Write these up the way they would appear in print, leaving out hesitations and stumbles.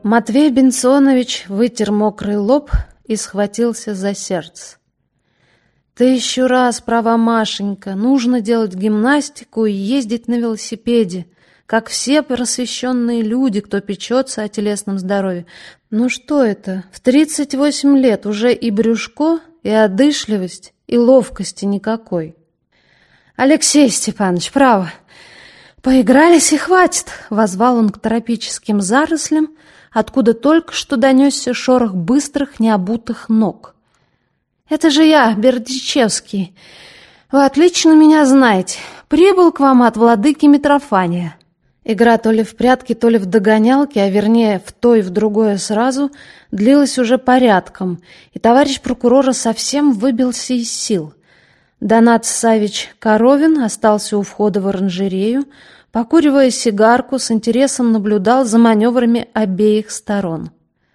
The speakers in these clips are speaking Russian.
Матвей Бенсонович вытер мокрый лоб и схватился за сердце. «Тысячу раз права, Машенька, нужно делать гимнастику и ездить на велосипеде, как все просвещенные люди, кто печется о телесном здоровье. Ну что это, в 38 лет уже и брюшко, и одышливость, и ловкости никакой». «Алексей Степанович, право, поигрались и хватит», — воззвал он к тропическим зарослям, откуда только что донесся шорох быстрых необутых ног. «Это же я, Бердичевский. Вы отлично меня знаете. Прибыл к вам от владыки Митрофания». Игра то ли в прятки, то ли в догонялки, а вернее в то и в другое сразу, длилась уже порядком, и товарищ прокурора совсем выбился из сил. Донат Савич Коровин остался у входа в оранжерею, покуривая сигарку, с интересом наблюдал за маневрами обеих сторон.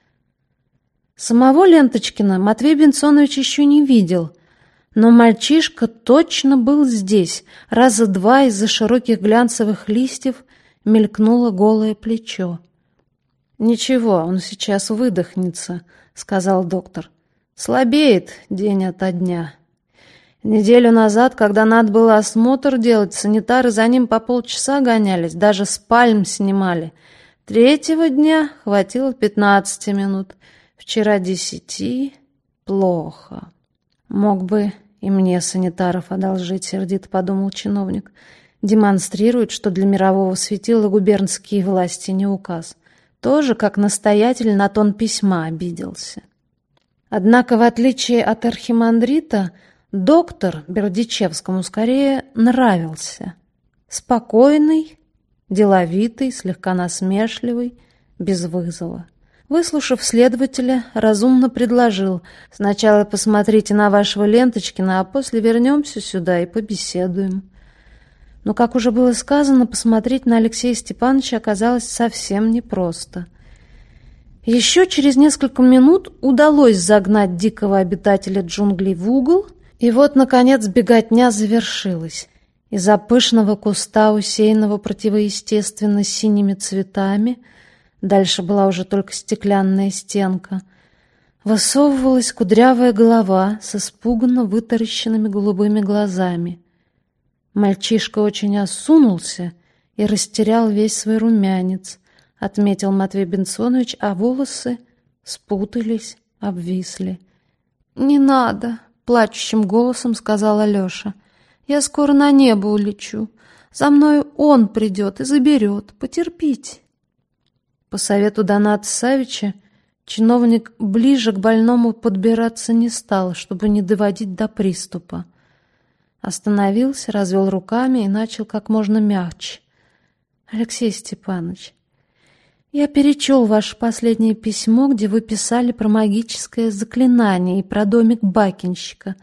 Самого Ленточкина Матвей Бенсонович еще не видел, но мальчишка точно был здесь. Раза два из-за широких глянцевых листьев мелькнуло голое плечо. «Ничего, он сейчас выдохнется», — сказал доктор. «Слабеет день ото дня. Неделю назад, когда надо было осмотр делать, санитары за ним по полчаса гонялись, даже с пальм снимали. Третьего дня хватило 15 минут. Вчера 10. Плохо. Мог бы и мне санитаров одолжить, сердито подумал чиновник. Демонстрирует, что для мирового светила губернские власти не указ. Тоже, как настоятель, на тон письма обиделся. Однако, в отличие от архимандрита, доктор Бердичевскому скорее нравился. Спокойный, деловитый, слегка насмешливый, без вызова. Выслушав следователя, разумно предложил: «Сначала посмотрите на вашего Ленточкина, а после вернемся сюда и побеседуем». Но, как уже было сказано, посмотреть на Алексея Степановича оказалось совсем непросто. Еще через несколько минут удалось загнать дикого обитателя джунглей в угол, и вот, наконец, беготня завершилась. Из-за пышного куста, усеянного противоестественно синими цветами, дальше была уже только стеклянная стенка, высовывалась кудрявая голова с испуганно вытаращенными голубыми глазами. Мальчишка очень осунулся и растерял весь свой румянец, отметил Матвей Бенсонович, а волосы спутались, обвисли. «Не надо», — плачущим голосом сказала Леша. «Я скоро на небо улечу. За мною он придет и заберет. Потерпите». По совету Доната Савича чиновник ближе к больному подбираться не стал, чтобы не доводить до приступа. Остановился, развел руками и начал как можно мягче. «Алексей Степанович, я перечел ваше последнее письмо, где вы писали про магическое заклинание и про домик бакенщика.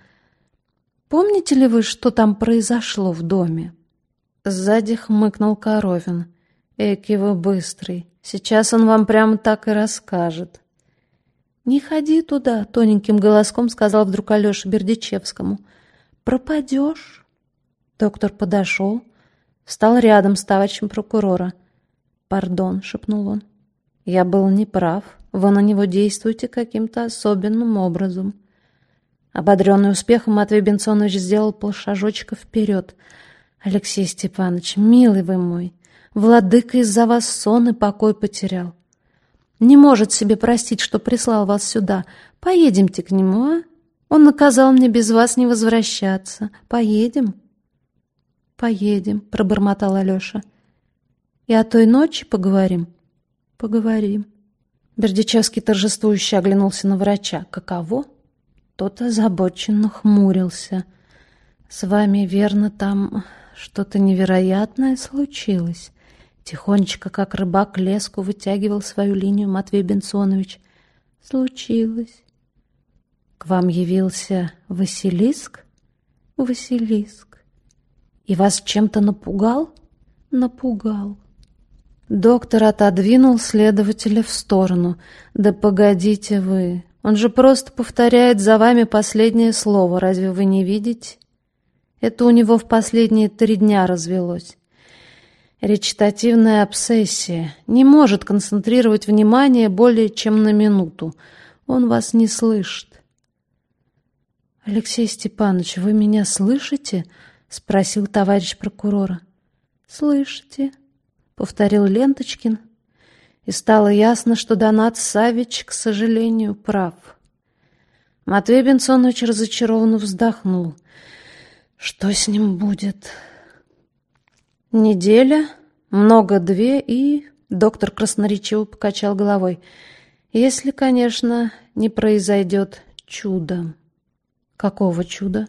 Помните ли вы, что там произошло в доме?» Сзади хмыкнул Коровин. «Эки вы быстрый. Сейчас он вам прямо так и расскажет». «Не ходи туда», — тоненьким голоском сказал вдруг Алёша Бердичевскому. «Пропадешь». Доктор подошел, встал рядом с товарищем прокурора. «Пардон», — шепнул он. «Я был неправ. Вы на него действуете каким-то особенным образом». Ободренный успехом, Матвей Бенсонович сделал полшажочка вперед. «Алексей Степанович, милый вы мой, владыка из-за вас сон и покой потерял. Не может себе простить, что прислал вас сюда. Поедемте к нему, а? Он наказал мне без вас не возвращаться. Поедем?» «Поедем», — пробормотал Алёша. «И о той ночи поговорим?» «Поговорим». Бердичевский торжествующе оглянулся на врача. «Каково?» Тот озабоченно хмурился. «С вами, верно, там что-то невероятное случилось?» Тихонечко, как рыбак, леску вытягивал свою линию Матвей Бенсонович. «Случилось». «К вам явился Василиск?» «Василиск». «И вас чем-то напугал?» «Напугал». Доктор отодвинул следователя в сторону. «Да погодите вы, он же просто повторяет за вами последнее слово, разве вы не видите? Это у него в последние 3 дня развелось. Речитативная обсессия. Не может концентрировать внимание более чем на минуту. Он вас не слышит. «Алексей Степанович, вы меня слышите?» — спросил товарищ прокурора. «Слышите», — повторил Ленточкин. И стало ясно, что Донат Саввич, к сожалению, прав. Матвей Бенсонович разочарованно вздохнул. Что с ним будет? Неделя, много-две, и... Доктор красноречиво покачал головой. Если, конечно, не произойдет чудо. Какого чуда?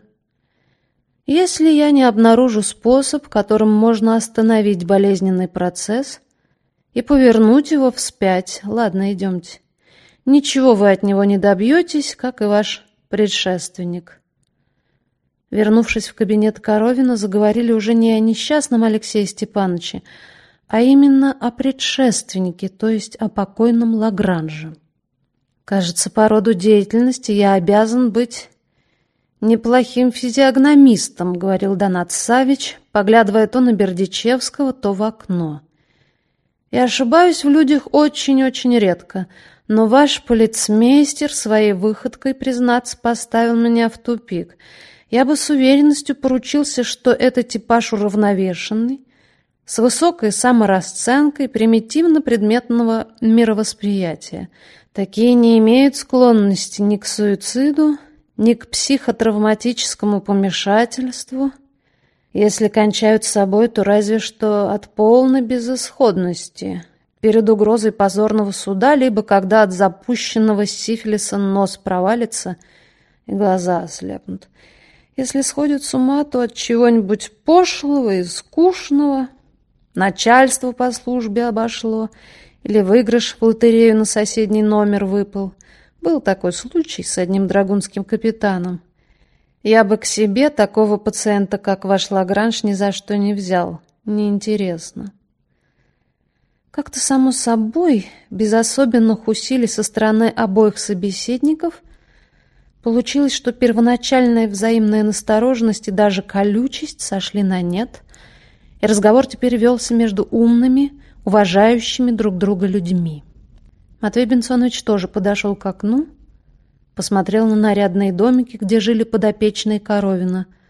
Если я не обнаружу способ, которым можно остановить болезненный процесс и повернуть его вспять. Ладно, идемте. Ничего вы от него не добьетесь, как и ваш предшественник. Вернувшись в кабинет Коровина, заговорили уже не о несчастном Алексее Степановиче, а именно о предшественнике, то есть о покойном Лагранже. Кажется, по роду деятельности я обязан быть неплохим физиогномистом, говорил Донат Саввич, поглядывая то на Бердичевского, то в окно. Я ошибаюсь в людях очень-очень редко, но ваш полицмейстер своей выходкой, признаться, поставил меня в тупик. Я бы с уверенностью поручился, что это типаж уравновешенный, с высокой саморасценкой примитивно-предметного мировосприятия. Такие не имеют склонности ни к суициду, ни к психотравматическому помешательству. Если кончают с собой, то разве что от полной безысходности, перед угрозой позорного суда, либо когда от запущенного сифилиса нос провалится и глаза ослепнут. Если сходят с ума, то от чего-нибудь пошлого и скучного, начальство по службе обошло, или выигрыш в лотерею на соседний номер выпал. Был такой случай с одним драгунским капитаном. Я бы к себе такого пациента, как ваш Лагранж, ни за что не взял. Неинтересно. Как-то само собой, без особенных усилий со стороны обоих собеседников, получилось, что первоначальная взаимная настороженность и даже колючесть сошли на нет, и разговор теперь велся между умными, уважающими друг друга людьми. Матвей Бенсонович тоже подошел к окну, посмотрел на нарядные домики, где жили подопечные Коровина,